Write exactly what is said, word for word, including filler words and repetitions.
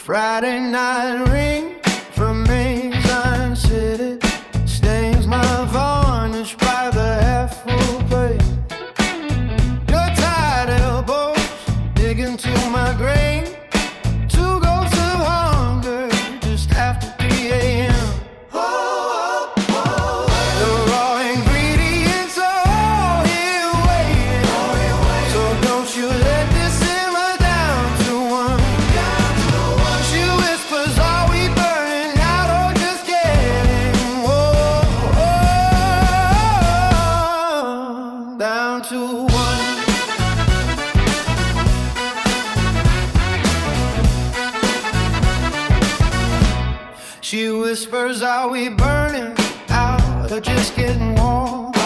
Friday night ring from Mason City stains my varnish by the half-full plate. Your tired elbows dig into my grain. Two ghosts of hunger just after three a.m. Oh, oh, oh. The raw ingredients are all here waiting, so don't you let this simmer down to one. She whispers, are we burning out or just getting warm? Down to one. She whispers, are we burning out or just getting warm?